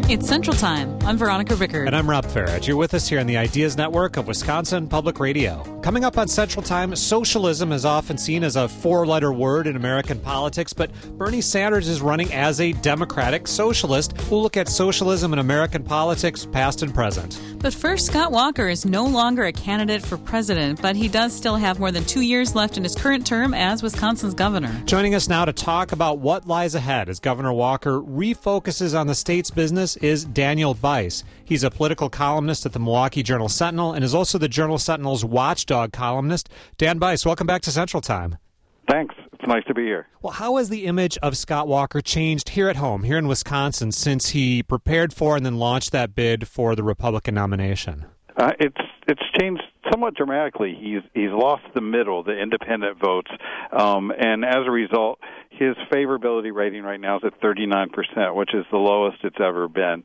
It's Central Time. I'm Veronica Rickard. And I'm Rob Farage. You're with us here on the Ideas Network of Wisconsin Public Radio. Coming up on Central Time, socialism is often seen as a four-letter word in American politics, but Bernie Sanders is running as a Democratic socialist. We'll look at socialism in American politics, past and present. But first, Scott Walker is no longer a candidate for president, but he does still have more than 2 years left in his current term as Wisconsin's governor. Joining us now to talk about what lies ahead as Governor Walker refocuses on the state's business is Daniel Bice. He's a political columnist at the Milwaukee Journal-Sentinel and is also the Journal-Sentinel's watchdog columnist. Dan Bice, welcome back to Central Time. Thanks. It's nice to be here. Well, how has the image of Scott Walker changed here at home, here in Wisconsin, since he prepared for and then launched that bid for the Republican nomination? It's changed somewhat dramatically. He's lost the middle, the independent votes, and as a result, his favorability rating right now is at 39%, which is the lowest it's ever been.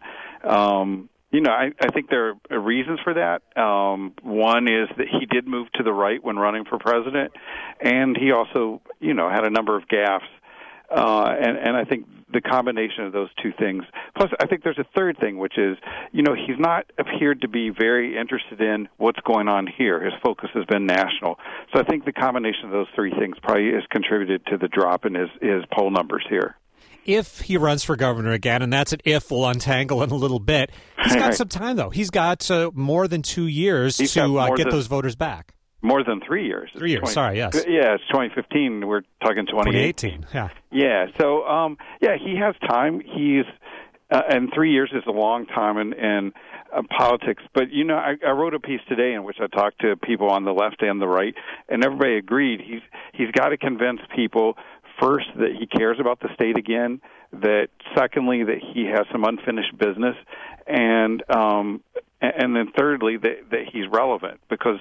I think there are reasons for that. One is that he did move to the right when running for president, and he also, had a number of gaffes. And I think the combination of those two things. Plus, I think there's a third thing, which is, he's not appeared to be very interested in what's going on here. His focus has been national. So I think the combination of those three things probably has contributed to the drop in his poll numbers here. If he runs for governor again, and that's an if we'll untangle in a little bit, he's got some time, though. He's got more than 2 years to get those voters back. More than 3 years. 3 years, sorry, yes. Yeah, it's 2015. We're talking 2018. Yeah. Yeah, so, he has time. And 3 years is a long time in politics. But, I wrote a piece today in which I talked to people on the left and the right, and everybody agreed he's got to convince people, first, that he cares about the state again, that secondly, that he has some unfinished business, and then thirdly, that he's relevant. Because,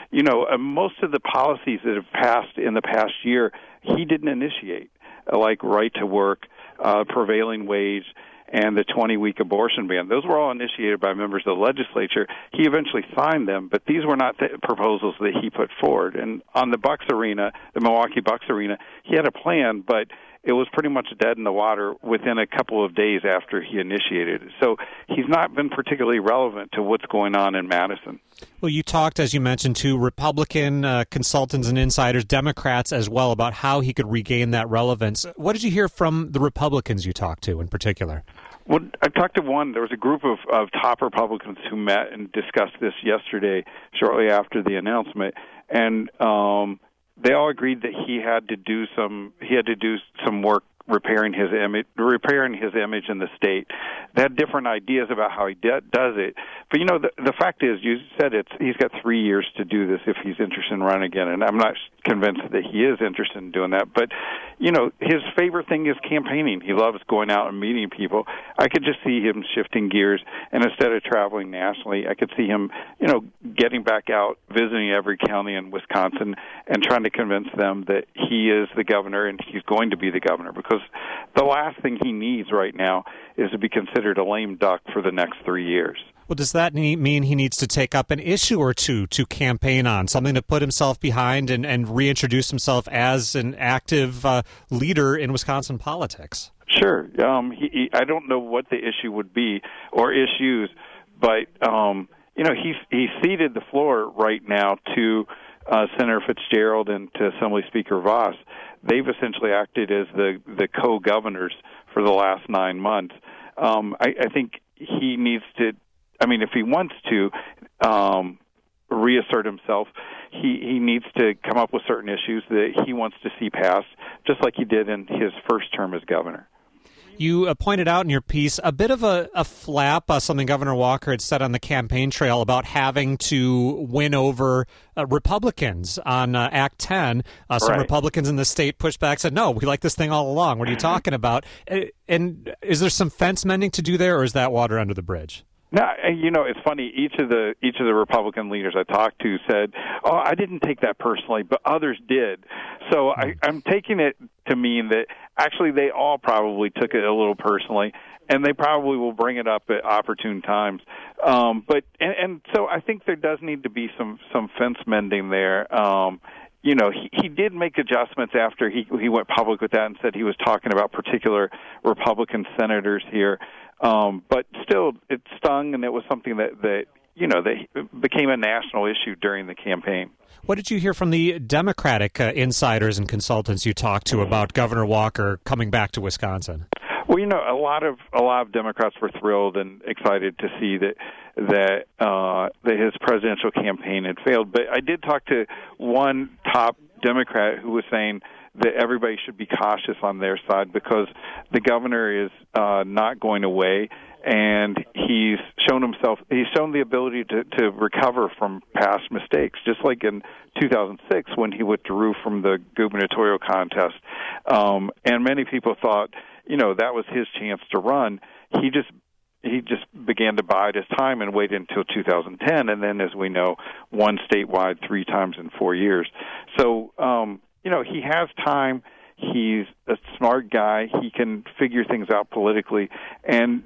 most of the policies that have passed in the past year, he didn't initiate, like right to work, prevailing wage, and the 20-week abortion ban. Those were all initiated by members of the legislature. He eventually signed them, but these were not the proposals that he put forward. And on the Bucks Arena, the Milwaukee Bucks Arena, he had a plan, but it was pretty much dead in the water within a couple of days after he initiated it. So he's not been particularly relevant to what's going on in Madison. Well, you talked, as you mentioned, to Republican consultants and insiders, Democrats as well, about how he could regain that relevance. What did you hear from the Republicans you talked to in particular? Well, I talked to one. There was a group of top Republicans who met and discussed this yesterday, shortly after the announcement, and they all agreed that he had to do some work repairing his image in the state. They had different ideas about how he does it. But, the fact is, you said he's got 3 years to do this if he's interested in running again, and I'm not convinced that he is interested in doing that. But, his favorite thing is campaigning. He loves going out and meeting people. I could just see him shifting gears, and instead of traveling nationally, I could see him, getting back out, visiting every county in Wisconsin, and trying to convince them that he is the governor and he's going to be the governor, because the last thing he needs right now is to be considered a lame duck for the next 3 years. Well, does that mean he needs to take up an issue or two to campaign on, something to put himself behind and reintroduce himself as an active leader in Wisconsin politics? Sure. I don't know what the issue would be or issues, but, he's ceded the floor right now to Senator Fitzgerald and to Assembly Speaker Voss. They've essentially acted as the co-governors for the last 9 months. I think he needs to, if he wants to reassert himself, he needs to come up with certain issues that he wants to see passed, just like he did in his first term as governor. You pointed out in your piece a bit of a flap, something Governor Walker had said on the campaign trail about having to win over Republicans on Act 10. Some right. Republicans in the state pushed back, said, no, we like this thing all along. What are you talking about? And is there some fence mending to do there, or is that water under the bridge? No, it's funny. Each of the Republican leaders I talked to said, "Oh, I didn't take that personally, but others did." So I'm taking it to mean that actually they all probably took it a little personally, and they probably will bring it up at opportune times. So I think there does need to be some fence mending there. he did make adjustments after he went public with that and said he was talking about particular Republican senators here. But still, it stung, and it was something that became a national issue during the campaign. What did you hear from the Democratic insiders and consultants you talked to about Governor Walker coming back to Wisconsin? Well, a lot of Democrats were thrilled and excited to see that his presidential campaign had failed. But I did talk to one top Democrat who was saying that everybody should be cautious on their side because the governor is not going away, and he's shown the ability to recover from past mistakes, just like in 2006 when he withdrew from the gubernatorial contest. And many people thought, that was his chance to run. He just began to bide his time and wait until 2010, and then, as we know, won statewide 3 times in 4 years. So, he has time. He's a smart guy. He can figure things out politically, and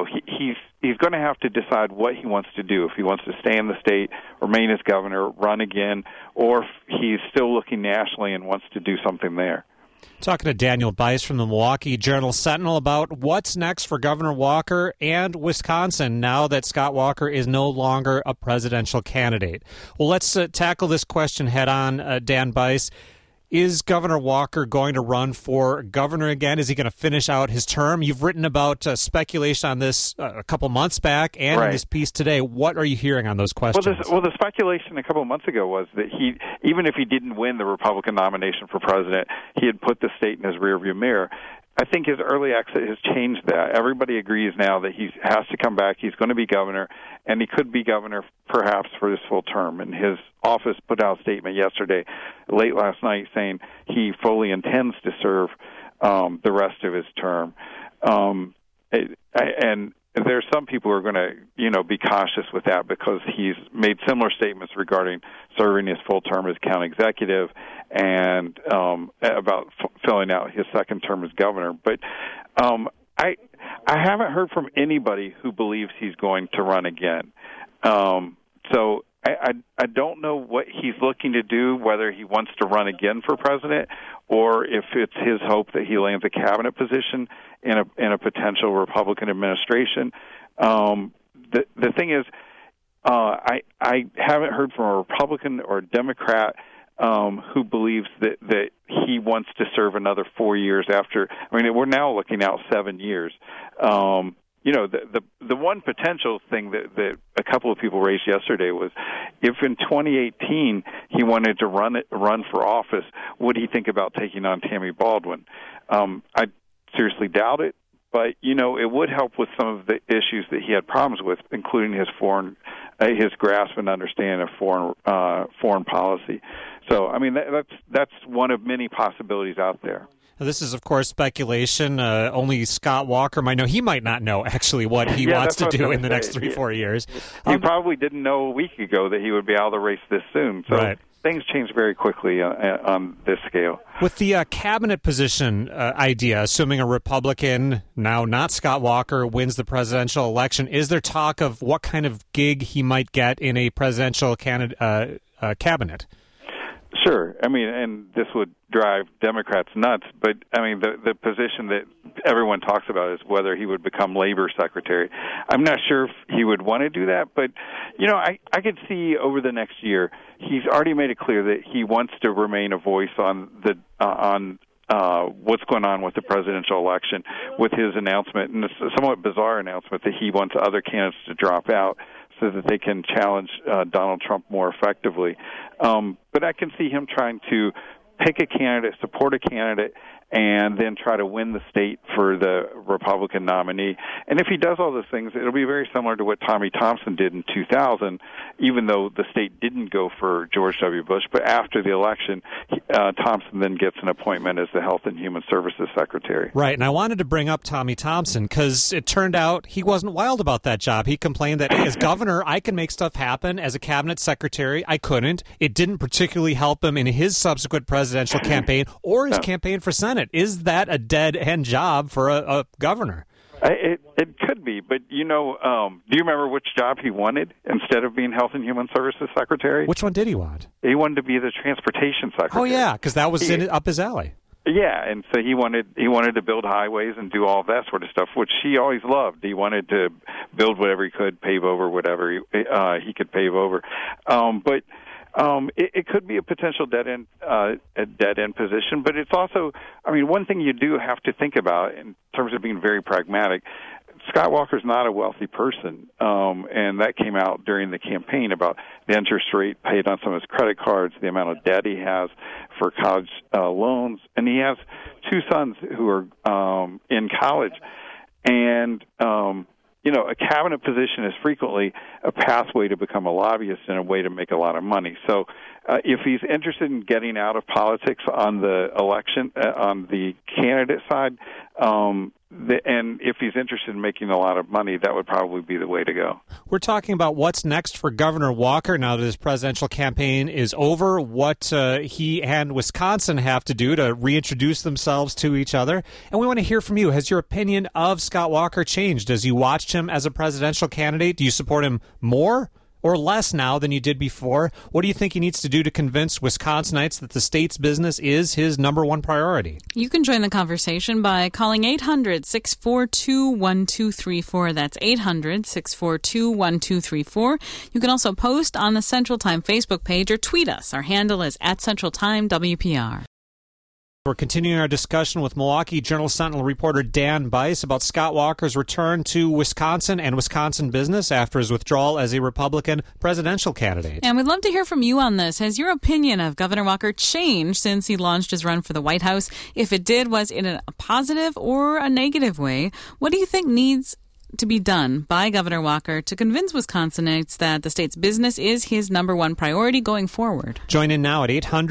he's going to have to decide what he wants to do. If he wants to stay in the state, remain as governor, run again, or if he's still looking nationally and wants to do something there. Talking to Daniel Bice from the Milwaukee Journal-Sentinel about what's next for Governor Walker and Wisconsin now that Scott Walker is no longer a presidential candidate. Well, let's tackle this question head on, Dan Bice. Is Governor Walker going to run for governor again? Is he going to finish out his term? You've written about speculation on this a couple months back and in this piece today. What are you hearing on those questions? Well, the speculation a couple of months ago was that even if he didn't win the Republican nomination for president, he had put the state in his rearview mirror. I think his early exit has changed that. Everybody agrees now that he has to come back. He's going to be governor, and he could be governor perhaps for his full term. And his office put out a statement yesterday, late last night, saying he fully intends to serve the rest of his term. And there's some people who are going to, be cautious with that because he's made similar statements regarding serving his full term as county executive and about filling out his second term as governor. But I haven't heard from anybody who believes he's going to run again. So I don't know what he's looking to do, whether he wants to run again for president or if it's his hope that he lands a cabinet position in a potential Republican administration. The thing is, I haven't heard from a Republican or a Democrat who believes that he wants to serve another 4 years after. I mean, we're now looking out 7 years. The one potential thing that a couple of people raised yesterday was if in 2018 he wanted to run for office, would he think about taking on Tammy Baldwin? I seriously doubt it, but it would help with some of the issues that he had problems with, including his grasp and understanding of foreign policy. So, I mean, that's one of many possibilities out there. Now, this is, of course, speculation. Only Scott Walker might know. He might not know, actually, what he wants to do in the next 3-4 years. He probably didn't know a week ago that he would be out of the race this soon. So things change very quickly on this scale. With the cabinet position idea, assuming a Republican, now not Scott Walker, wins the presidential election, is there talk of what kind of gig he might get in a presidential cabinet? Sure. I mean, and this would drive Democrats nuts, but, I mean, the position that everyone talks about is whether he would become labor secretary. I'm not sure if he would want to do that, but, I could see over the next year, he's already made it clear that he wants to remain a voice on what's going on with the presidential election with his announcement, and it's a somewhat bizarre announcement that he wants other candidates to drop out so that they can challenge Donald Trump more effectively. But I can see him trying to pick a candidate, support a candidate, and then try to win the state for the Republican nominee. And if he does all those things, it'll be very similar to what Tommy Thompson did in 2000, even though the state didn't go for George W. Bush. But after the election, Thompson then gets an appointment as the Health and Human Services Secretary. Right, and I wanted to bring up Tommy Thompson because it turned out he wasn't wild about that job. He complained that as governor, I can make stuff happen. As a cabinet secretary, I couldn't. It didn't particularly help him in his subsequent presidential campaign or his campaign for Senate. Is that a dead-end job for a governor? It could be, but do you remember which job he wanted instead of being Health and Human Services Secretary? Which one did he want? He wanted to be the Transportation Secretary. Oh yeah, because that was up his alley. Yeah, and so he wanted to build highways and do all that sort of stuff, which he always loved. He wanted to build whatever he could, pave over whatever he could pave over. But it could be a potential dead end position. But it's also, one thing you do have to think about in terms of being very pragmatic. Scott Walker's not a wealthy person, and that came out during the campaign about the interest rate paid on some of his credit cards, the amount of debt he has for college loans, and he has two sons who are in college. And, a cabinet position is frequently a pathway to become a lobbyist and a way to make a lot of money. So if he's interested in getting out of politics on the election, on the candidate side, and if he's interested in making a lot of money, that would probably be the way to go. We're talking about what's next for Governor Walker now that his presidential campaign is over, what he and Wisconsin have to do to reintroduce themselves to each other. And we want to hear from you. Has your opinion of Scott Walker changed as you watched him as a presidential candidate? Do you support him more or less now than you did before? What do you think he needs to do to convince Wisconsinites that the state's business is his number one priority? You can join the conversation by calling 800-642-1234. That's 800-642-1234. You can also post on the Central Time Facebook page or tweet us. Our handle is @CentralTimeWPR. We're continuing our discussion with Milwaukee Journal-Sentinel reporter Dan Bice about Scott Walker's return to Wisconsin and Wisconsin business after his withdrawal as a Republican presidential candidate. And we'd love to hear from you on this. Has your opinion of Governor Walker changed since he launched his run for the White House? If it did, was it in a positive or a negative way? What do you think needs to be done by Governor Walker to convince Wisconsinites that the state's business is his number one priority going forward? Join in now at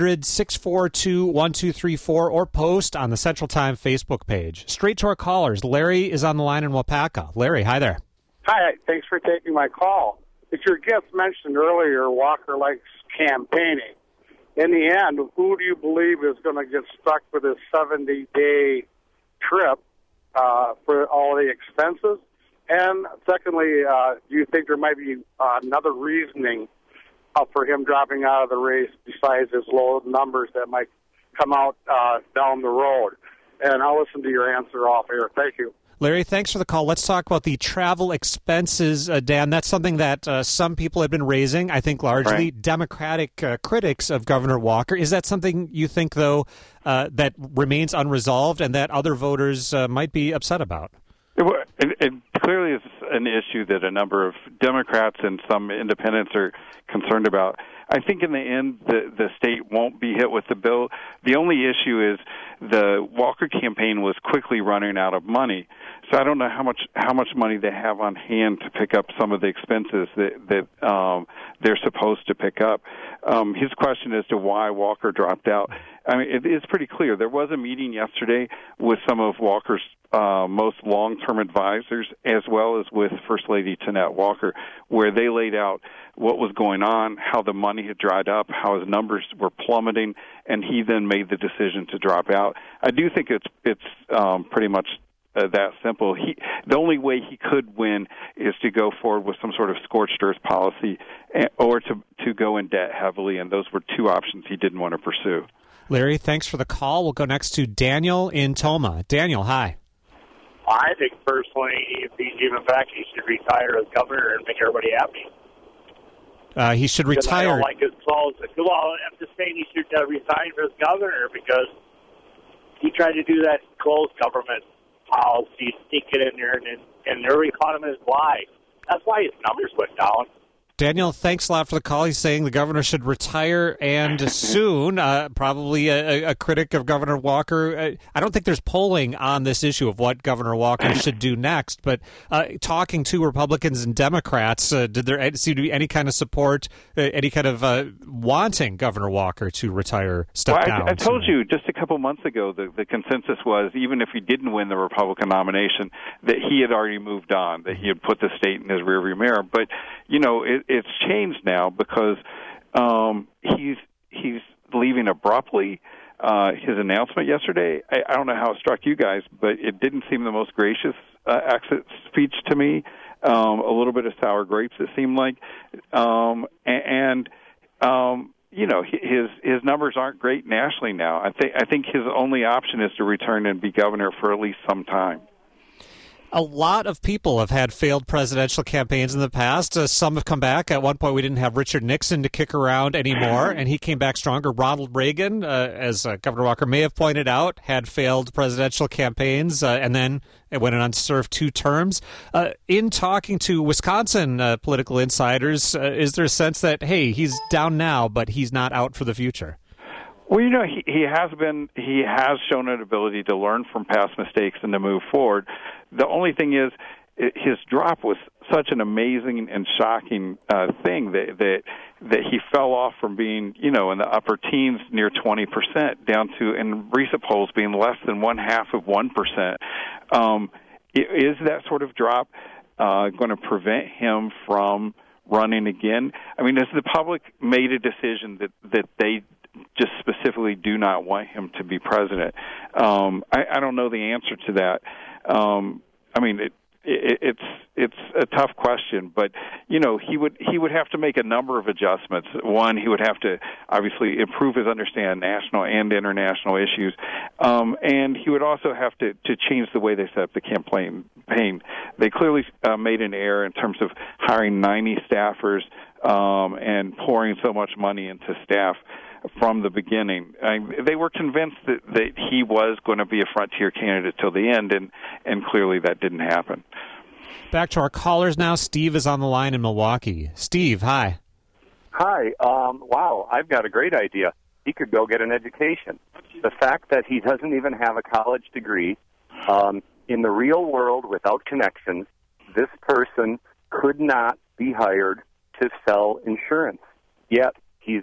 800-642-1234 or post on the Central Time Facebook page. Straight to our callers. Larry is on the line in Wapaka. Larry, hi there. Hi, thanks for taking my call. As your guest mentioned earlier, Walker likes campaigning. In the end, who do you believe is going to get stuck with this 70-day trip for all the expenses? And secondly, do you think there might be another reasoning for him dropping out of the race besides his low numbers that might come out down the road? And I'll listen to your answer off air. Thank you. Larry, thanks for the call. Let's talk about the travel expenses, Dan. That's something that some people have been raising, I think largely right. Democratic critics of Governor Walker. Is that something you think, though, that remains unresolved and that other voters might be upset about? It clearly is an issue that a number of Democrats and some independents are concerned about. I think in the end, the state won't be hit with the bill. The only issue is the Walker campaign was quickly running out of money. So I don't know how much money they have on hand to pick up some of the expenses that they're supposed to pick up. His question as to why Walker dropped out, it is pretty clear. There was a meeting yesterday with some of Walker's most long-term advisors, as well as with First Lady Tanette Walker, where they laid out what was going on, how the money had dried up, how his numbers were plummeting, and he then made the decision to drop out. I do think it's pretty much that simple. The only way he could win is to go forward with some sort of scorched earth policy, or to go in debt heavily, and those were two options he didn't want to pursue. Larry, thanks for the call. We'll go next to Daniel in Toma. Daniel, hi. I think personally, if he's even back, he should retire as governor and make everybody happy. He should Because retire. I don't like his calls. Well, I'm just saying he should resign as governor because he tried to do that closed government policy, sneak it in there, and every economist lied. That's why his numbers went down. Daniel, thanks a lot for the call. He's saying the governor should retire and soon. Probably a critic of Governor Walker. I don't think there's polling on this issue of what Governor Walker should do next, but talking to Republicans and Democrats, did there seem to be any kind of support, any kind of wanting Governor Walker to retire, step down? I told you just a couple months ago the consensus was, even if he didn't win the Republican nomination, that he had already moved on, that he had put the state in his rearview mirror. But, it's changed now because he's leaving abruptly. His announcement yesterday, I don't know how it struck you guys, but it didn't seem the most gracious exit speech to me. A little bit of sour grapes, it seemed like, you know, his numbers aren't great nationally now. I think his only option is to return and be governor for at least some time. A lot of people have had failed presidential campaigns in the past. Some have come back. At one point, we didn't have Richard Nixon to kick around anymore, and he came back stronger. Ronald Reagan, as Governor Walker may have pointed out, had failed presidential campaigns, and then it went on to serve 2 terms. In talking to Wisconsin political insiders, is there a sense that, hey, he's down now, but he's not out for the future? Well, you know, he has shown an ability to learn from past mistakes and to move forward. The only thing is, his drop was such an amazing and shocking thing that he fell off from being, you know, in the upper teens, near 20%, down to, in recent polls, being less than 0.5%. Is that sort of drop going to prevent him from running again? I mean, has the public made a decision that they just specifically do not want him to be president? I don't know the answer to that. I mean, it's a tough question, but you know, he would have to make a number of adjustments. One, he would have to obviously improve his understanding of national and international issues, and he would also have to change the way they set up the campaign. They clearly made an error in terms of hiring 90 staffers and pouring so much money into staff from the beginning. They were convinced that he was going to be a frontier candidate till the end, and clearly that didn't happen. Back to our callers now. Steve is on the line in Milwaukee. Steve, hi. Hi. Wow, I've got a great idea. He could go get an education. The fact that he doesn't even have a college degree, in the real world, without connections, this person could not be hired to sell insurance. Yet he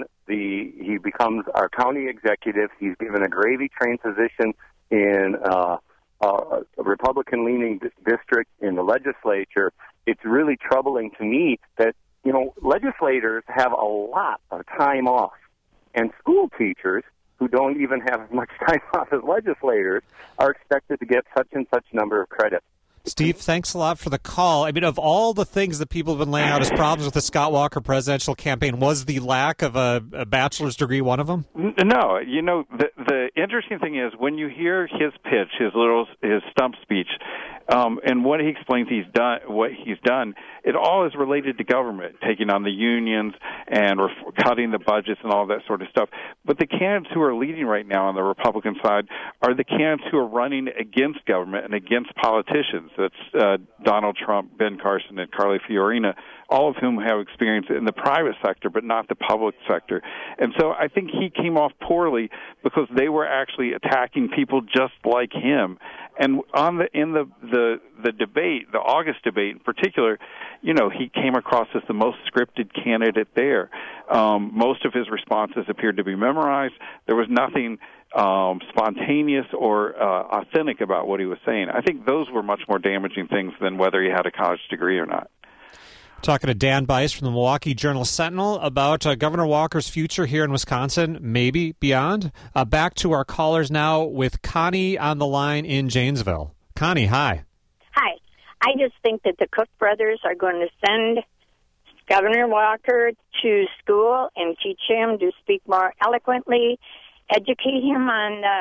becomes our county executive. He's given a gravy train position in a Republican-leaning district in the legislature. It's really troubling to me that, you know, legislators have a lot of time off, and school teachers who don't even have as much time off as legislators are expected to get such and such number of credits. Steve, thanks a lot for the call. I mean, of all the things that people have been laying out as problems with the Scott Walker presidential campaign, was the lack of a bachelor's degree one of them? No. You know, the interesting thing is when you hear his pitch, his stump speech, and what he explains what he's done, it all is related to government, taking on the unions and cutting the budgets and all that sort of stuff. But the candidates who are leading right now on the Republican side are the candidates who are running against government and against politicians. That's Donald Trump, Ben Carson, and Carly Fiorina, all of whom have experience in the private sector but not the public sector. And so I think he came off poorly because they were actually attacking people just like him. And in the debate, the August debate in particular, you know, he came across as the most scripted candidate there. Most of his responses appeared to be memorized. There was nothing spontaneous or authentic about what he was saying. I think those were much more damaging things than whether he had a college degree or not. Talking to Dan Bice from the Milwaukee Journal-Sentinel about Governor Walker's future here in Wisconsin, maybe beyond. Back to our callers now with Connie on the line in Janesville. Connie, hi. Hi. I just think that the Cook brothers are going to send Governor Walker to school and teach him to speak more eloquently, educate him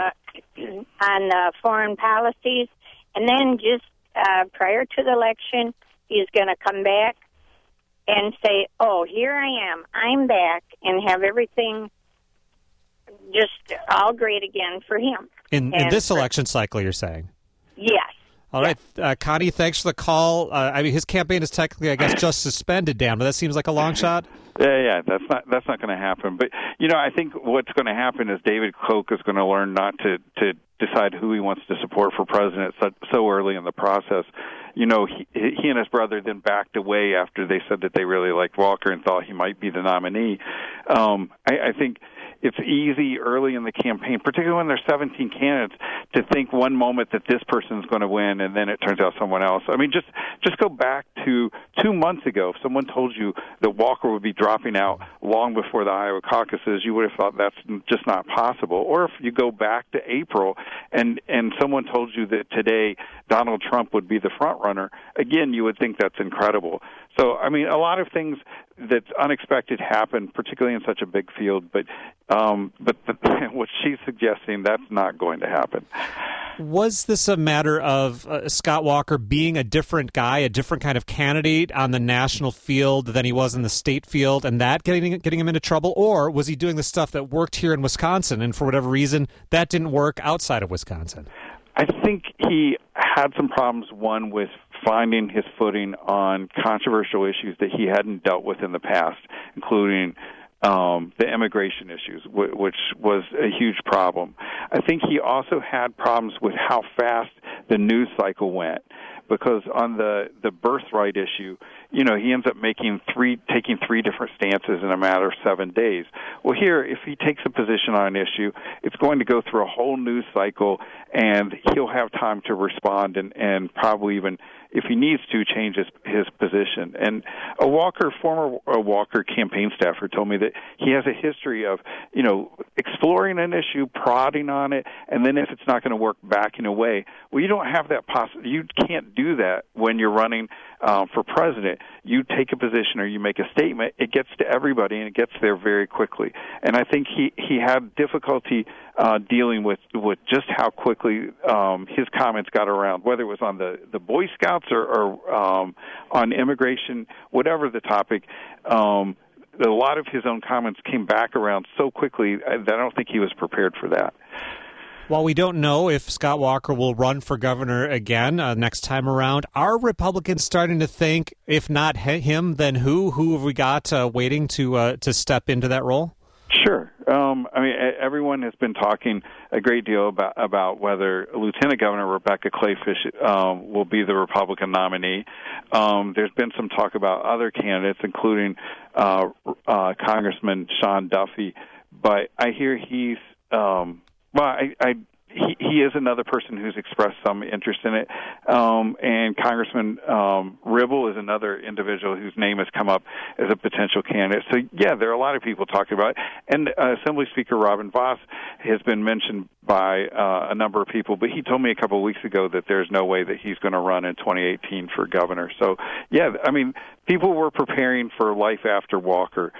on foreign policies, and then just prior to the election, he's going to come back and say, oh, here I am, I'm back, and have everything just all great again for him. In this election cycle, you're saying? Yes. All right. Connie, thanks for the call. I mean, his campaign is technically, I guess, just suspended, Dan, but that seems like a long shot. Yeah, that's not going to happen. But, you know, I think what's going to happen is David Koch is going to learn not to decide who he wants to support for president so early in the process. You know, he and his brother then backed away after they said that they really liked Walker and thought he might be the nominee. I think it's easy early in the campaign, particularly when there's 17 candidates, to think one moment that this person's going to win and then it turns out someone else. I mean, just go back to 2 months ago. If someone told you that Walker would be dropping out long before the Iowa caucuses, you would have thought that's just not possible. Or if you go back to April and someone told you that today Donald Trump would be the front runner, again, you would think that's incredible. So, I mean, a lot of things that's unexpected happen, particularly in such a big field, but what she's suggesting, that's not going to happen. Was this a matter of Scott Walker being a different guy, a different kind of candidate on the national field than he was in the state field, and that getting him into trouble? Or was he doing the stuff that worked here in Wisconsin, and for whatever reason, that didn't work outside of Wisconsin? I think he had some problems, one, with finding his footing on controversial issues that he hadn't dealt with in the past, including the immigration issues, which was a huge problem. I think he also had problems with how fast the news cycle went, because on the birthright issue, he ends up taking three different stances in a matter of 7 days. Well, here, if he takes a position on an issue, it's going to go through a whole news cycle, and he'll have time to respond and probably even, if he needs to, change his position. And a former Walker campaign staffer told me that he has a history of, exploring an issue, prodding on it, and then if it's not going to work, backing away. Well, you don't have that you can't do that when you're running for president. You take a position or you make a statement, it gets to everybody, and it gets there very quickly. And I think he had difficulty dealing with just how quickly his comments got around, whether it was on the Boy Scouts or on immigration, whatever the topic. A lot of his own comments came back around so quickly that I don't think he was prepared for that. While we don't know if Scott Walker will run for governor again next time around, are Republicans starting to think, if not him, then who? Who have we got waiting to step into that role? Sure. Everyone has been talking a great deal about whether Lieutenant Governor Rebecca Kleefisch will be the Republican nominee. There's been some talk about other candidates, including Congressman Sean Duffy, but I hear he's he is another person who's expressed some interest in it. And Congressman Ribble is another individual whose name has come up as a potential candidate. So, yeah, there are a lot of people talking about it. And Assembly Speaker Robin Vos has been mentioned by a number of people, but he told me a couple of weeks ago that there's no way that he's going to run in 2018 for governor. So, yeah, people were preparing for life after Walker.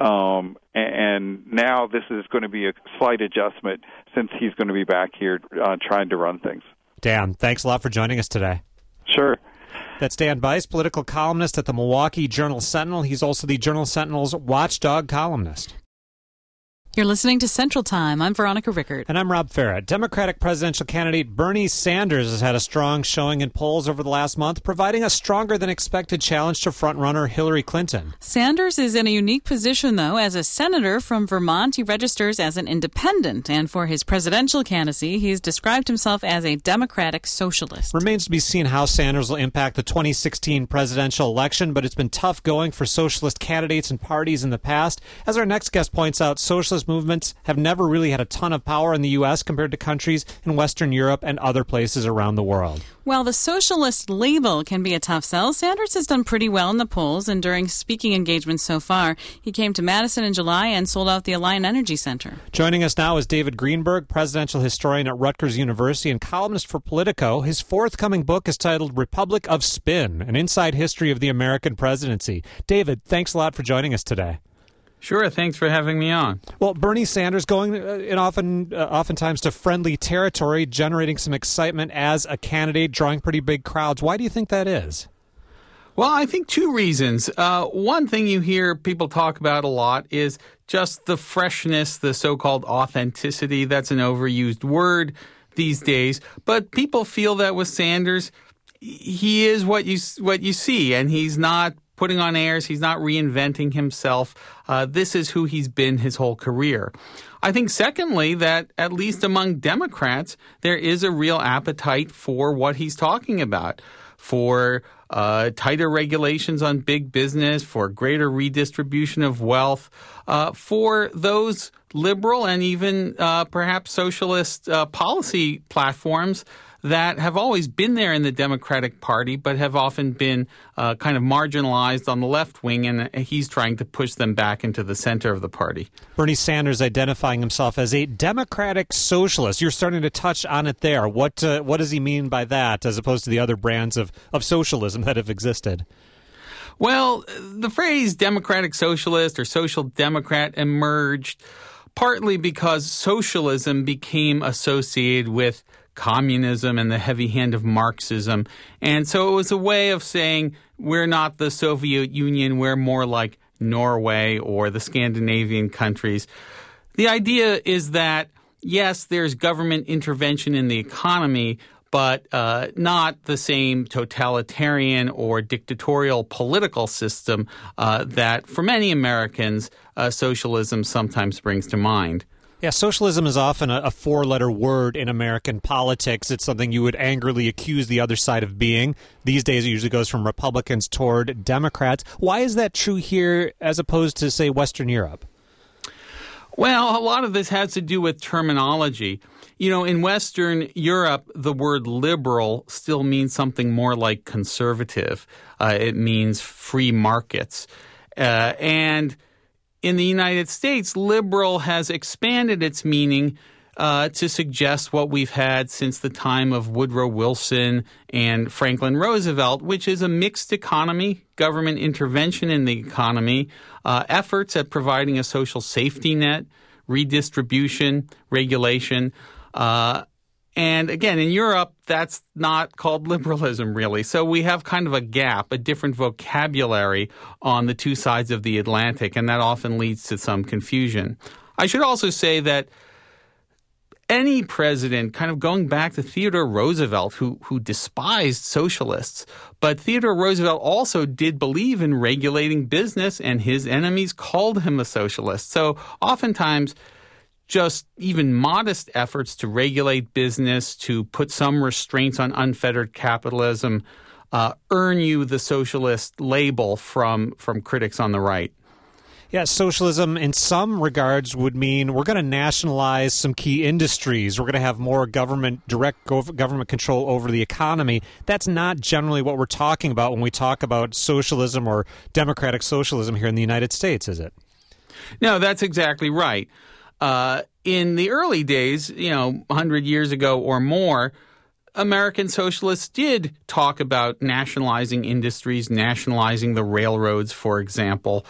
And now this is going to be a slight adjustment since he's going to be back here trying to run things. Dan, thanks a lot for joining us today. Sure. That's Dan Bice, political columnist at the Milwaukee Journal-Sentinel. He's also the Journal-Sentinel's watchdog columnist. You're listening to Central Time. I'm Veronica Rickert. And I'm Rob Farrett. Democratic presidential candidate Bernie Sanders has had a strong showing in polls over the last month, providing a stronger than expected challenge to frontrunner Hillary Clinton. Sanders is in a unique position, though. As a senator from Vermont, he registers as an independent. And for his presidential candidacy, he's described himself as a democratic socialist. Remains to be seen how Sanders will impact the 2016 presidential election, but it's been tough going for socialist candidates and parties in the past. As our next guest points out, socialist movements have never really had a ton of power in the U.S. compared to countries in Western Europe and other places around the world. While the socialist label can be a tough sell, Sanders has done pretty well in the polls, and during speaking engagements so far, he came to Madison in July and sold out the Alliant Energy Center. Joining us now is David Greenberg, presidential historian at Rutgers University and columnist for Politico. His forthcoming book is titled Republic of Spin, an inside history of the American presidency. David, thanks a lot for joining us today. Sure, thanks for having me on. Well, Bernie Sanders going oftentimes to friendly territory, generating some excitement as a candidate, drawing pretty big crowds. Why do you think that is? Well, I think two reasons. One thing you hear people talk about a lot is just the freshness, the so-called authenticity. That's an overused word these days. But people feel that with Sanders, he is what you see, and he's not putting on airs. He's not reinventing himself. This is who he's been his whole career. I think, secondly, that at least among Democrats, there is a real appetite for what he's talking about, for tighter regulations on big business, for greater redistribution of wealth, for those liberal and even perhaps socialist policy platforms that have always been there in the Democratic Party but have often been kind of marginalized on the left wing, and he's trying to push them back into the center of the party. Bernie Sanders identifying himself as a democratic socialist. You're starting to touch on it there. What does he mean by that as opposed to the other brands of socialism that have existed? Well, the phrase democratic socialist or social democrat emerged partly because socialism became associated with communism and the heavy hand of Marxism. And so it was a way of saying we're not the Soviet Union, we're more like Norway or the Scandinavian countries. The idea is that, yes, there's government intervention in the economy, but not the same totalitarian or dictatorial political system that for many Americans socialism sometimes brings to mind. Yeah, socialism is often a four-letter word in American politics. It's something you would angrily accuse the other side of being. These days it usually goes from Republicans toward Democrats. Why is that true here as opposed to, say, Western Europe? Well, a lot of this has to do with terminology. You know, in Western Europe, the word liberal still means something more like conservative. It means free markets. And in the United States, liberal has expanded its meaning to suggest what we've had since the time of Woodrow Wilson and Franklin Roosevelt, which is a mixed economy, government intervention in the economy, efforts at providing a social safety net, redistribution, regulation. And again, in Europe, that's not called liberalism, really. So we have kind of a gap, a different vocabulary on the two sides of the Atlantic, and that often leads to some confusion. I should also say that any president, kind of going back to Theodore Roosevelt, who despised socialists, but Theodore Roosevelt also did believe in regulating business, and his enemies called him a socialist. So oftentimes, just even modest efforts to regulate business, to put some restraints on unfettered capitalism, earn you the socialist label from critics on the right. Yeah, socialism in some regards would mean we're going to nationalize some key industries. We're going to have more direct government control over the economy. That's not generally what we're talking about when we talk about socialism or democratic socialism here in the United States, is it? No, that's exactly right. In the early days, 100 years ago or more, American socialists did talk about nationalizing industries, nationalizing the railroads, for example,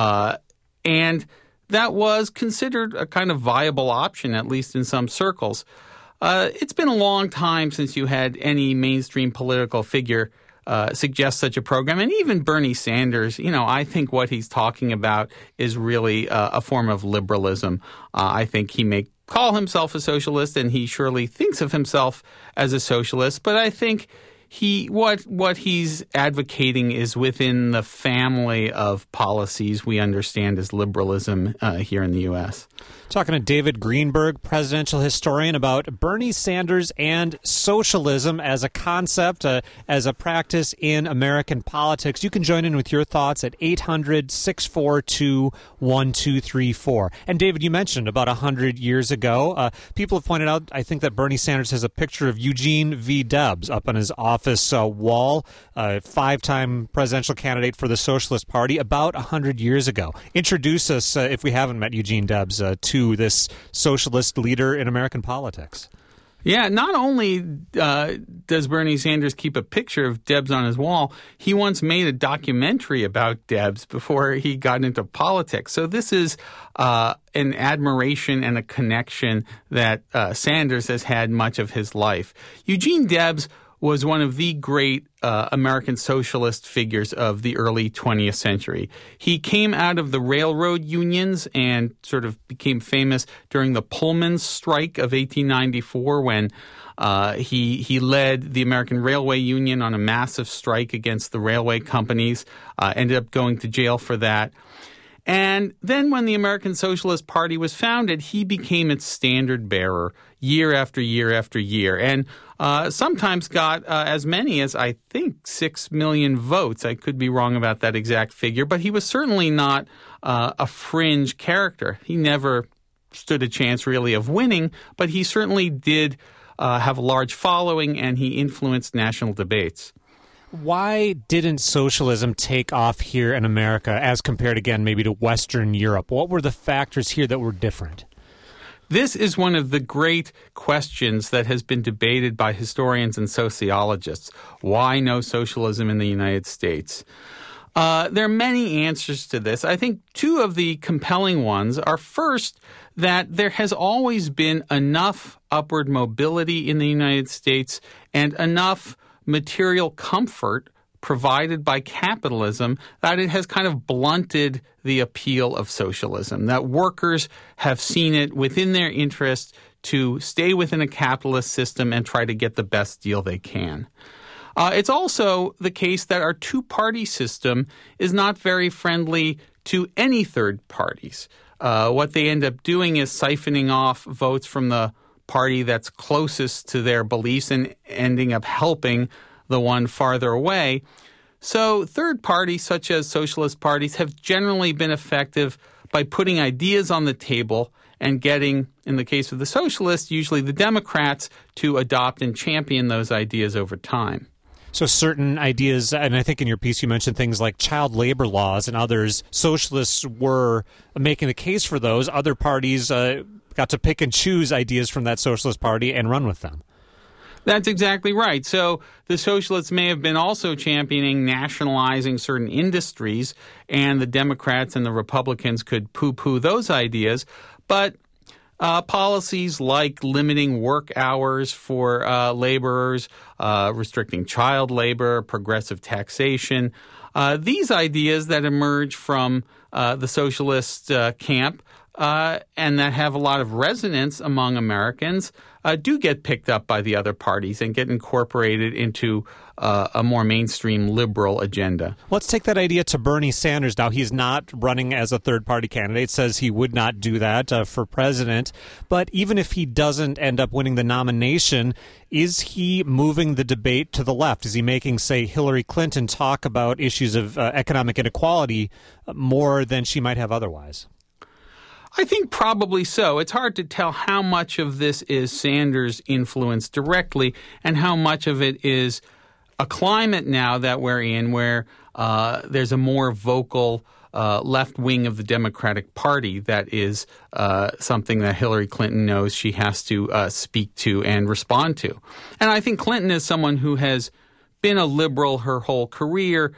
and that was considered a kind of viable option, at least in some circles. It's been a long time since you had any mainstream political figure suggest such a program. And even Bernie Sanders, I think what he's talking about is really a form of liberalism. I think he may call himself a socialist, and he surely thinks of himself as a socialist. But I think what he's advocating is within the family of policies we understand as liberalism here in the U.S. Talking to David Greenberg, presidential historian, about Bernie Sanders and socialism as a concept, as a practice in American politics. You can join in with your thoughts at 800-642-1234. And David, you mentioned about 100 years ago, people have pointed out, I think, that Bernie Sanders has a picture of Eugene V. Debs up on his office wall, five-time presidential candidate for the Socialist Party, about 100 years ago. Introduce us, if we haven't met Eugene Debs, to this socialist leader in American politics. Yeah, not only does Bernie Sanders keep a picture of Debs on his wall, he once made a documentary about Debs before he got into politics. So this is an admiration and a connection that Sanders has had much of his life. Eugene Debs was one of the great American socialist figures of the early 20th century. He came out of the railroad unions and sort of became famous during the Pullman strike of 1894 when he led the American Railway Union on a massive strike against the railway companies, ended up going to jail for that. And then when the American Socialist Party was founded, he became its standard bearer year after year after year, and sometimes got as many as, I think, 6 million votes. I could be wrong about that exact figure, but he was certainly not a fringe character. He never stood a chance really of winning, but he certainly did have a large following, and he influenced national debates. Why didn't socialism take off here in America as compared, again, maybe to Western Europe? What were the factors here that were different? This is one of the great questions that has been debated by historians and sociologists. Why no socialism in the United States? There are many answers to this. I think two of the compelling ones are, first, that there has always been enough upward mobility in the United States and enough material comfort provided by capitalism that it has kind of blunted the appeal of socialism, that workers have seen it within their interest to stay within a capitalist system and try to get the best deal they can. It's also the case that our two-party system is not very friendly to any third parties. What they end up doing is siphoning off votes from the party that's closest to their beliefs and ending up helping the one farther away. So third parties, such as socialist parties, have generally been effective by putting ideas on the table and getting, in the case of the socialists, usually the Democrats, to adopt and champion those ideas over time. So certain ideas, and I think in your piece you mentioned things like child labor laws and others, socialists were making the case for those. Other parties got to pick and choose ideas from that socialist party and run with them. That's exactly right. So the socialists may have been also championing nationalizing certain industries, and the Democrats and the Republicans could poo-poo those ideas. But policies like limiting work hours for laborers, restricting child labor, progressive taxation, these ideas that emerge from the socialist camp and that have a lot of resonance among Americans do get picked up by the other parties and get incorporated into a more mainstream liberal agenda. Let's take that idea to Bernie Sanders now. He's not running as a third-party candidate, says he would not do that for president. But even if he doesn't end up winning the nomination, is he moving the debate to the left? Is he making, say, Hillary Clinton talk about issues of economic inequality more than she might have otherwise? I think probably so. It's hard to tell how much of this is Sanders' influence directly and how much of it is a climate now that we're in where there's a more vocal left wing of the Democratic Party that is something that Hillary Clinton knows she has to speak to and respond to. And I think Clinton is someone who has been a liberal her whole career,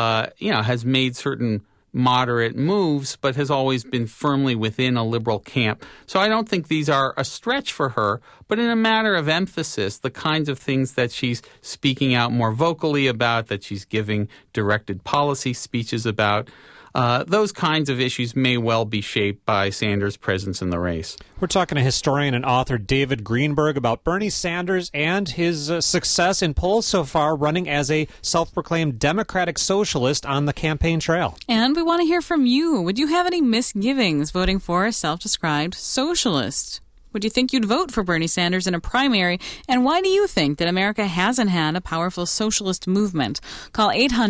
has made certain moderate moves, but has always been firmly within a liberal camp. So I don't think these are a stretch for her, but in a matter of emphasis, the kinds of things that she's speaking out more vocally about, that she's giving directed policy speeches about, those kinds of issues may well be shaped by Sanders' presence in the race. We're talking to historian and author David Greenberg about Bernie Sanders and his success in polls so far, running as a self-proclaimed Democratic socialist on the campaign trail. And we want to hear from you. Would you have any misgivings voting for a self-described socialist? Would you think you'd vote for Bernie Sanders in a primary? And why do you think that America hasn't had a powerful socialist movement? Call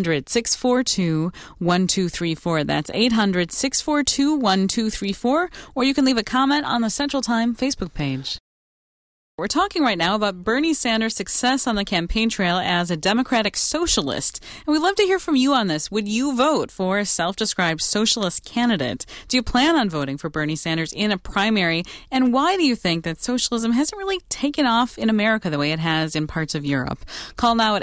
800-642-1234. That's 800-642-1234. Or you can leave a comment on the Central Time Facebook page. We're talking right now about Bernie Sanders' success on the campaign trail as a Democratic socialist. And we'd love to hear from you on this. Would you vote for a self-described socialist candidate? Do you plan on voting for Bernie Sanders in a primary? And why do you think that socialism hasn't really taken off in America the way it has in parts of Europe? Call now at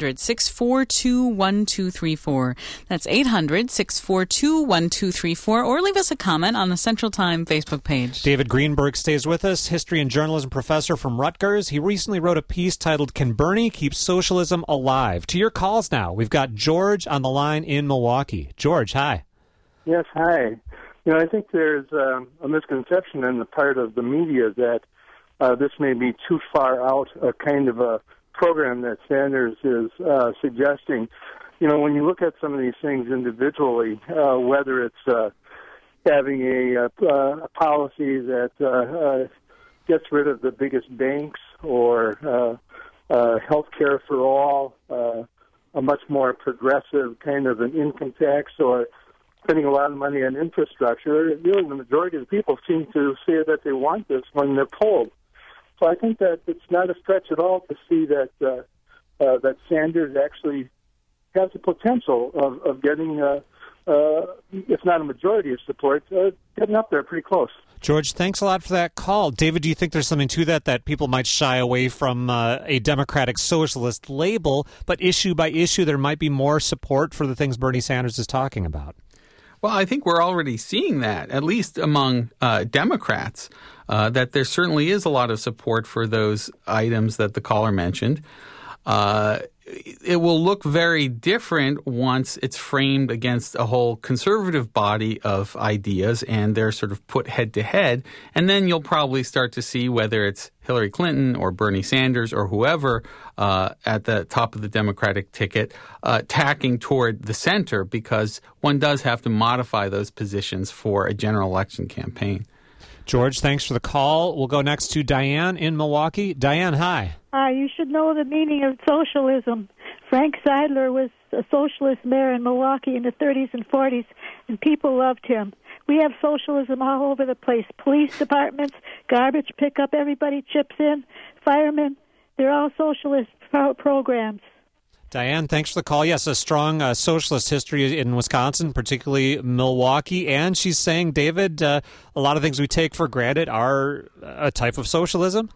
800-642-1234. That's 800-642-1234. Or leave us a comment on the Central Time Facebook page. David Greenberg stays with us, history and journalism professor from Rutgers. He recently wrote a piece titled, "Can Bernie Keep Socialism Alive?" To your calls now. We've got George on the line in Milwaukee. George, hi. Yes, hi. I think there's a misconception on the part of the media that this may be too far out a kind of a program that Sanders is suggesting. When you look at some of these things individually, whether it's having a policy that gets rid of the biggest banks or health care for all, a much more progressive kind of an income tax, or spending a lot of money on infrastructure, really the majority of the people seem to say that they want this when they're polled. So I think that it's not a stretch at all to see that that Sanders actually has the potential of getting, if not a majority of support, getting up there pretty close. George, thanks a lot for that call. David, do you think there's something to that people might shy away from a Democratic Socialist label, but issue by issue there might be more support for the things Bernie Sanders is talking about? Well, I think we're already seeing that, at least among Democrats, that there certainly is a lot of support for those items that the caller mentioned. It will look very different once it's framed against a whole conservative body of ideas and they're sort of put head to head. And then you'll probably start to see whether it's Hillary Clinton or Bernie Sanders or whoever at the top of the Democratic ticket tacking toward the center, because one does have to modify those positions for a general election campaign. George, thanks for the call. We'll go next to Diane in Milwaukee. Diane, hi. You should know the meaning of socialism. Frank Seidler was a socialist mayor in Milwaukee in the 30s and 40s, and people loved him. We have socialism all over the place. Police departments, garbage pickup, everybody chips in. Firemen, they're all socialist programs. Diane, thanks for the call. Yes, a strong socialist history in Wisconsin, particularly Milwaukee. And she's saying, David, a lot of things we take for granted are a type of socialism?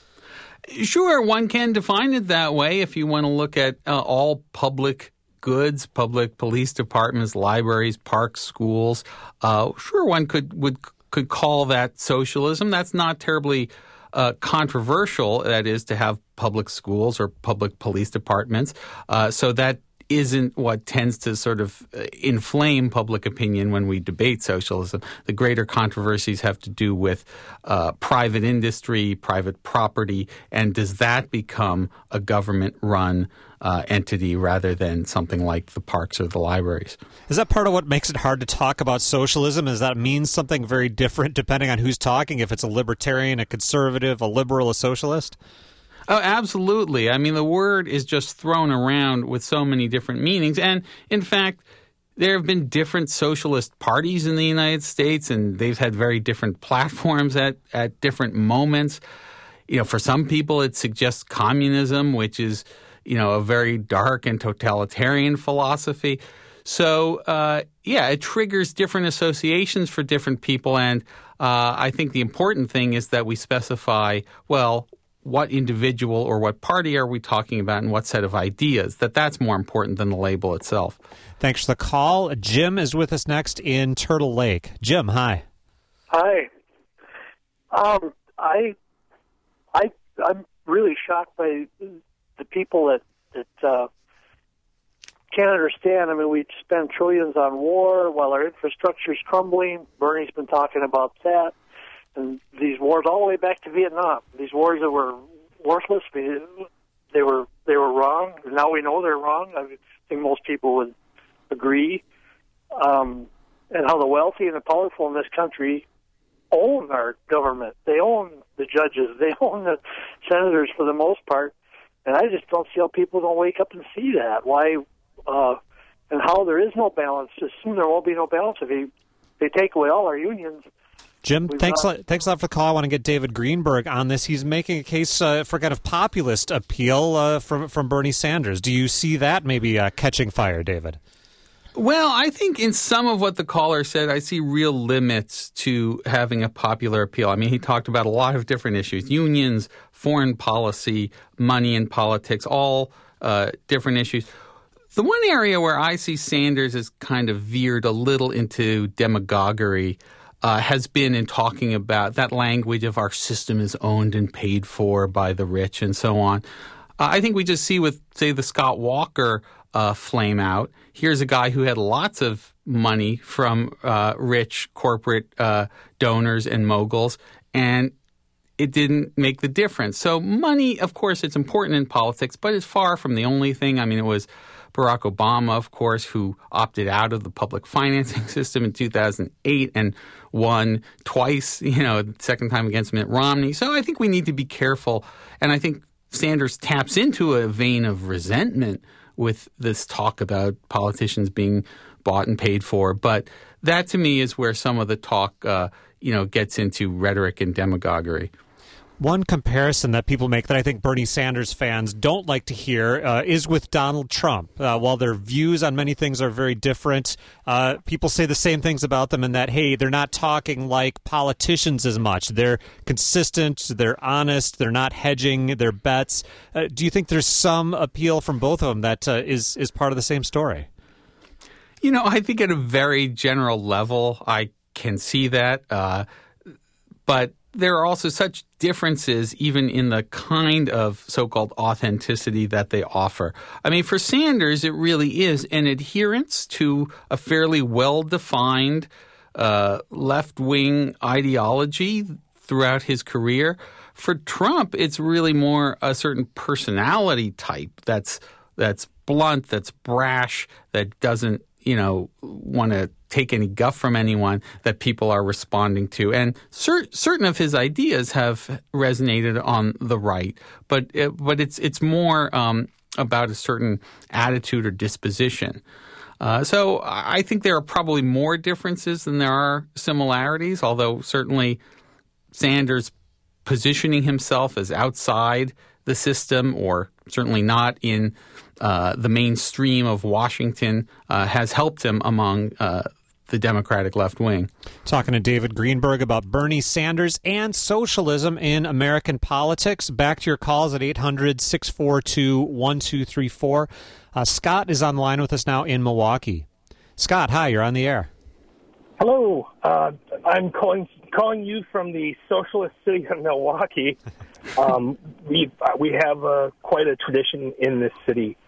Sure, one can define it that way if you want to look at all public goods, public police departments, libraries, parks, schools. Sure, one could call that socialism. That's not terribly controversial, that is, to have public schools or public police departments. So that isn't what tends to sort of inflame public opinion when we debate socialism. The greater controversies have to do with private industry, private property, and does that become a government-run entity rather than something like the parks or the libraries? Is that part of what makes it hard to talk about socialism? Is that means something very different depending on who's talking, if it's a libertarian, a conservative, a liberal, a socialist? Oh, absolutely. I mean, the word is just thrown around with so many different meanings. And, in fact, there have been different socialist parties in the United States, and they've had very different platforms at different moments. For some people, it suggests communism, which is, a very dark and totalitarian philosophy. So, it triggers different associations for different people. And I think the important thing is that we specify, well, what individual or what party are we talking about and what set of ideas, that's more important than the label itself. Thanks for the call. Jim is with us next in Turtle Lake. Jim, hi. Hi. I'm really shocked by the people that can't understand. I mean, we spend trillions on war while our infrastructure is crumbling. Bernie's been talking about that. And these wars all the way back to Vietnam, these wars that were worthless, they were wrong. Now we know they're wrong. I think most people would agree. And how the wealthy and the powerful in this country own our government. They own the judges. They own the senators for the most part. And I just don't see how people don't wake up and see that. Why and how there is no balance. Assume there won't be no balance if they take away all our unions. Jim, thanks a lot for the call. I want to get David Greenberg on this. He's making a case for kind of populist appeal from Bernie Sanders. Do you see that maybe catching fire, David? Well, I think in some of what the caller said, I see real limits to having a popular appeal. I mean, he talked about a lot of different issues: unions, foreign policy, money in politics, all different issues. The one area where I see Sanders has kind of veered a little into demagoguery has been in talking about that language of our system is owned and paid for by the rich and so on. I think we just see with, say, the Scott Walker flame out. Here's a guy who had lots of money from rich corporate donors and moguls, and it didn't make the difference. So money, of course, it's important in politics, but it's far from the only thing. I mean, it was Barack Obama, of course, who opted out of the public financing system in 2008 and won twice, second time against Mitt Romney. So I think we need to be careful. And I think Sanders taps into a vein of resentment with this talk about politicians being bought and paid for. But that, to me, is where some of the talk, gets into rhetoric and demagoguery. One comparison that people make that I think Bernie Sanders fans don't like to hear is with Donald Trump. While their views on many things are very different, people say the same things about them in that, hey, they're not talking like politicians as much. They're consistent, they're honest, they're not hedging their bets. Do you think there's some appeal from both of them that is part of the same story? I think at a very general level, I can see that. But there are also such differences even in the kind of so-called authenticity that they offer. I mean, for Sanders, it really is an adherence to a fairly well-defined left-wing ideology throughout his career. For Trump, it's really more a certain personality type that's blunt, that's brash, that doesn't want to take any guff from anyone, that people are responding to. And certain of his ideas have resonated on the right, but it's more about a certain attitude or disposition. So I think there are probably more differences than there are similarities, although certainly Sanders positioning himself as outside the system, or certainly not in the mainstream of Washington, has helped him among the Democratic left wing. Talking to David Greenberg about Bernie Sanders and socialism in American politics. Back to your calls at 800-642-1234. Scott is on the line with us now in Milwaukee. Scott, hi, you're on the air. Hello. I'm calling you from the socialist city of Milwaukee. We have quite a tradition in this city.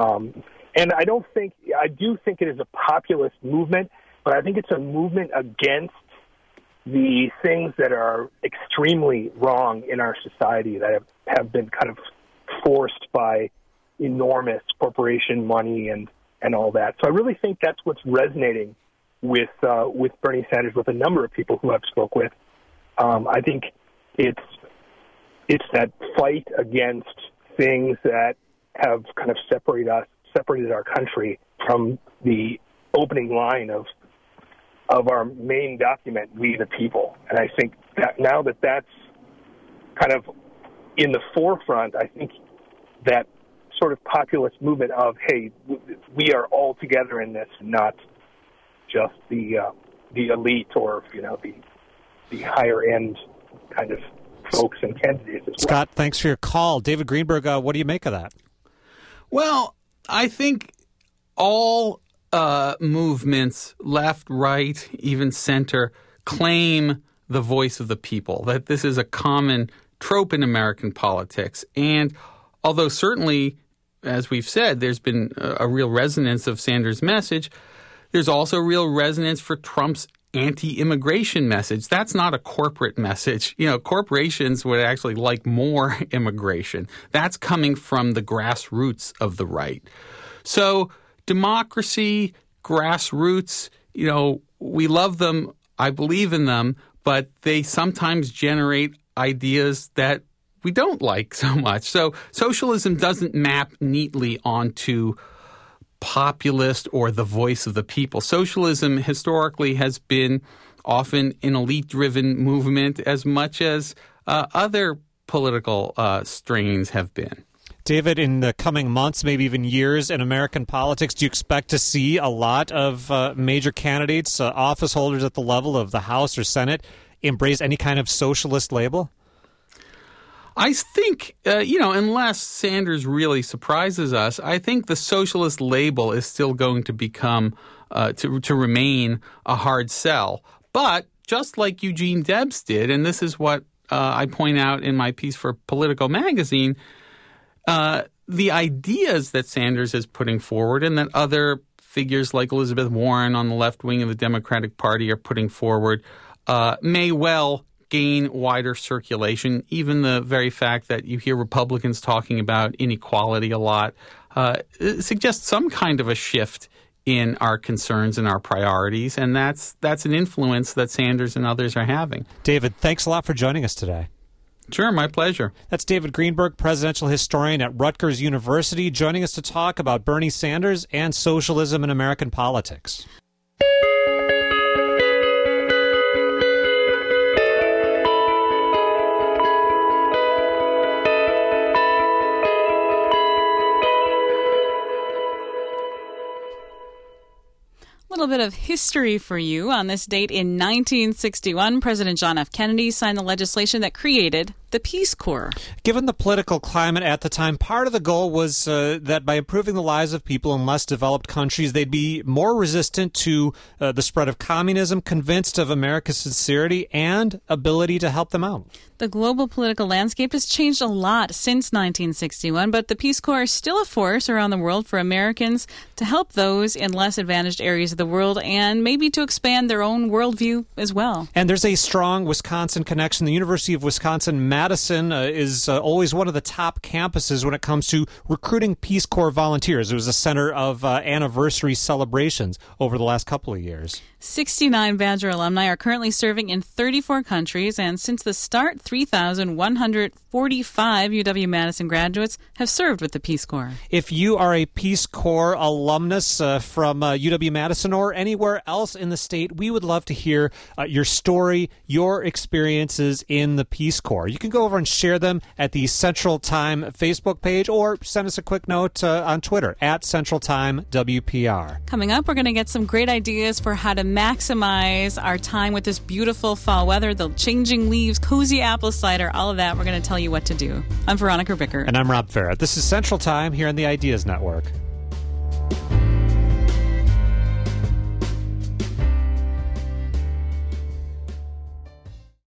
And I do think it is a populist movement, but I think it's a movement against the things that are extremely wrong in our society that have been kind of forced by enormous corporation money and all that. So I really think that's what's resonating with Bernie Sanders, with a number of people who I've spoke with. I think it's that fight against things that have kind of separated our country from the opening line of our main document, We the People. And I think that now that that's kind of in the forefront, I think that sort of populist movement of, hey, we are all together in this, not just the elite or the higher end kind of folks and candidates as well. Scott, thanks for your call. David Greenberg, what do you make of that? Well, I think all movements, left, right, even center, claim the voice of the people, that this is a common trope in American politics. And although certainly, as we've said, there's been a real resonance of Sanders' message, there's also real resonance for Trump's anti-immigration message. That's not a corporate message. Corporations would actually like more immigration. That's coming from the grassroots of the right. So democracy, grassroots, we love them. I believe in them, but they sometimes generate ideas that we don't like so much. So socialism doesn't map neatly onto populist or the voice of the people. Socialism historically has been often an elite-driven movement as much as other political strains have been. David, in the coming months, maybe even years in American politics, do you expect to see a lot of major candidates, office holders at the level of the House or Senate, embrace any kind of socialist label? I think, unless Sanders really surprises us, I think the socialist label is still going to become, to remain a hard sell. But just like Eugene Debs did, and this is what I point out in my piece for Politico magazine, the ideas that Sanders is putting forward and that other figures like Elizabeth Warren on the left wing of the Democratic Party are putting forward may well gain wider circulation. Even the very fact that you hear Republicans talking about inequality a lot suggests some kind of a shift in our concerns and our priorities, and that's an influence that Sanders and others are having. David, thanks a lot for joining us today. Sure, my pleasure. That's David Greenberg, presidential historian at Rutgers University, joining us to talk about Bernie Sanders and socialism in American politics. A little bit of history for you. On this date in 1961, President John F. Kennedy signed the legislation that created the Peace Corps. Given the political climate at the time, part of the goal was that by improving the lives of people in less developed countries, they'd be more resistant to the spread of communism, convinced of America's sincerity and ability to help them out. The global political landscape has changed a lot since 1961, but the Peace Corps is still a force around the world for Americans to help those in less advantaged areas of the world and maybe to expand their own worldview as well. And there's a strong Wisconsin connection. The University of Wisconsin-Madison is always one of the top campuses when it comes to recruiting Peace Corps volunteers. It was a center of anniversary celebrations over the last couple of years. 69 Badger alumni are currently serving in 34 countries, and since the start, 3,145 UW-Madison graduates have served with the Peace Corps. If you are a Peace Corps alumnus from UW-Madison or anywhere else in the state, we would love to hear your story, your experiences in the Peace Corps. You can go over and share them at the Central Time Facebook page or send us a quick note on Twitter at Central Time WPR. Coming up, we're going to get some great ideas for how to maximize our time with this beautiful fall weather, the changing leaves, cozy apple cider, all of that. We're going to tell you what to do. I'm Veronica Rickert. And I'm Rob Farrett. This is Central Time here on the Ideas Network.